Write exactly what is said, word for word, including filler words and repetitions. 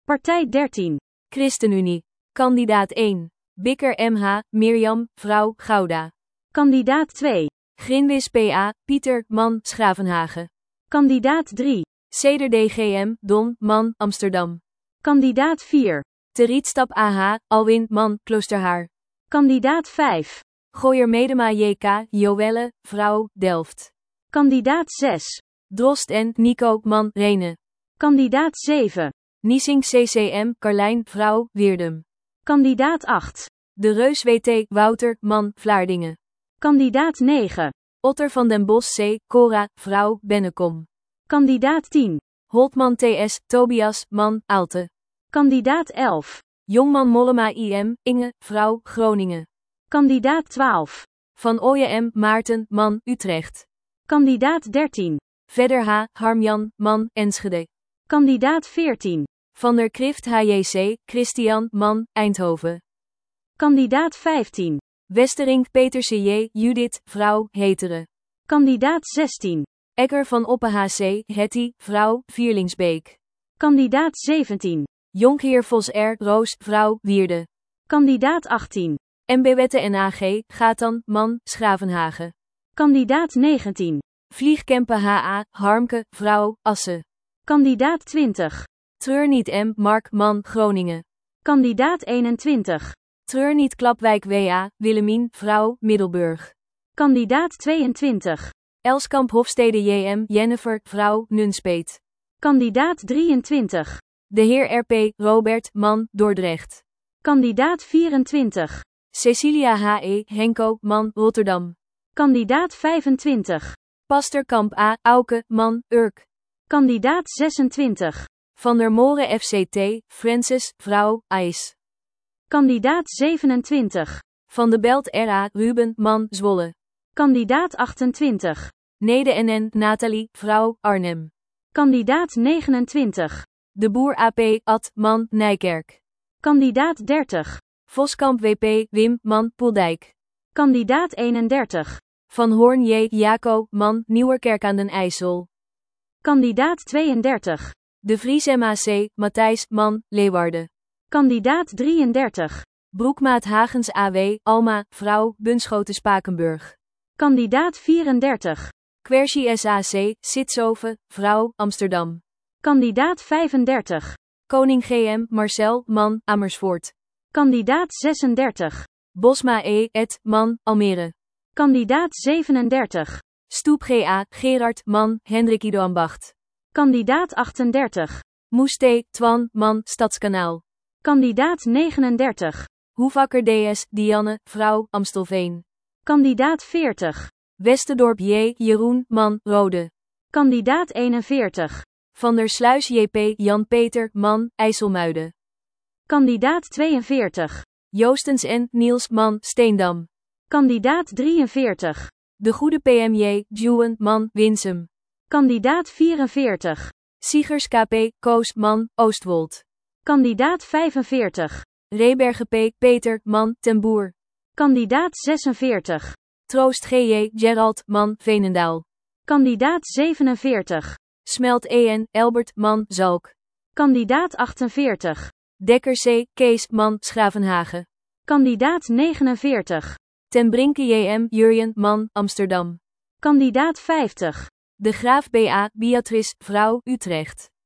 Partij dertien. ChristenUnie. Kandidaat één. Bikker M H, Mirjam, vrouw, Gouda. Kandidaat twee. Grinwis P A, Pieter, man, Schravenhagen. Kandidaat drie. Ceder D G M, Don, man, Amsterdam. Kandidaat vier. Terietstap A H, Alwin, man, Kloosterhaar. Kandidaat vijf. Gooier Medema J K, Joelle, vrouw, Delft. Kandidaat zes. Drost en Nico, man, Renen. Kandidaat zeven. Niesing C C M, Carlijn, vrouw, Weerdum. Kandidaat acht. De Reus W T, Wouter, man, Vlaardingen. Kandidaat negen. Otter van den Bos C, Cora, vrouw, Bennekom. Kandidaat tien. Holtman T S, Tobias, man, Aalte. Kandidaat elf. Jongman Mollema I M, Inge, vrouw, Groningen. Kandidaat twaalf. Van Ooyen M, Maarten, man, Utrecht. Kandidaat dertien. Verder H, Harmjan, man, Enschede. Kandidaat veertien. Van der Krift H J C, Christian, man, Eindhoven. Kandidaat vijftien. Westerink Peterse J, Judith, vrouw, Heteren. Kandidaat zestien. Egger van Oppe H C, Hetty, vrouw, Vierlingsbeek. Kandidaat zeventien. Jonkheer Vos R, Roos, vrouw, Wierde. Kandidaat achttien. M B Wette N A G, Gatan, man, Schravenhagen. Kandidaat negentien. Vliegkempen H A, Harmke, vrouw, Assen. Kandidaat twintig. Treur niet M, Mark, man, Groningen. Kandidaat eenentwintig. Treur niet Klapwijk W A, Willemien, vrouw, Middelburg. Kandidaat tweeëntwintig. Elskamp Hofstede J M, Jennifer, vrouw, Nunspeet. Kandidaat drieëntwintig. De heer R P, Robert, man, Dordrecht. Kandidaat vierentwintig. Cecilia H E, Henko, man, Rotterdam. Kandidaat vijfentwintig. Pasterkamp A, Auke, man, Urk. Kandidaat zesentwintig. Van der Moren F C T, Francis, vrouw, IJs. Kandidaat zevenentwintig. Van de Belt R A, Ruben, man, Zwolle. Kandidaat achtentwintig. Nede N N, Nathalie, vrouw, Arnhem. Kandidaat negenentwintig. De Boer A P, Ad, man, Nijkerk. Kandidaat dertig. Voskamp W P, Wim, man, Poeldijk. Kandidaat eenendertig. Van Hoorn J, Jaco, man, Nieuwerkerk aan den IJssel. Kandidaat tweeëndertig. De Vries M A C, Matthijs, man, Leeuwarden. Kandidaat drieëndertig. Broekmaat Hagens A W, Alma, vrouw, Bunschoten Spakenburg. Kandidaat vierendertig. Quercy S A C, Sitsoven, vrouw, Amsterdam. Kandidaat vijfendertig. Koning G M, Marcel, man, Amersfoort. Kandidaat zesendertig. Bosma E, Ed, man, Almere. Kandidaat zevenendertig. Stoep G A, Gerard, man, Hendrik Ido Ambacht. Kandidaat achtendertig. Moeste, Twan, man, Stadskanaal. Kandidaat negenendertig. Hoevakker D S, Dianne, vrouw, Amstelveen. Kandidaat veertig. Westendorp J, Jeroen, man, Rode. Kandidaat eenenveertig. Van der Sluis J P, Jan-Peter, man, IJsselmuiden. Kandidaat tweeënveertig. Joostens N, Niels, man, Steendam. Kandidaat drieënveertig. De Goede P M J, Juwen, man, Winsum. Kandidaat vierenveertig. Siegers K P, Koos, man, Oostwold. Kandidaat vijfenveertig. Rebergen P, Peter, man, Ten Boer. Kandidaat zesenveertig. Troost G J, Gerald, man, Veenendaal. Kandidaat zevenenveertig. Smelt E N, Elbert, man, Zalk. Kandidaat achtenveertig. Dekker C, Kees, man, Schravenhagen. Kandidaat negenenveertig. Ten Brinke J M, Jurjen, man, Amsterdam. Kandidaat vijftig. De Graaf B A, Beatrice, vrouw, Utrecht.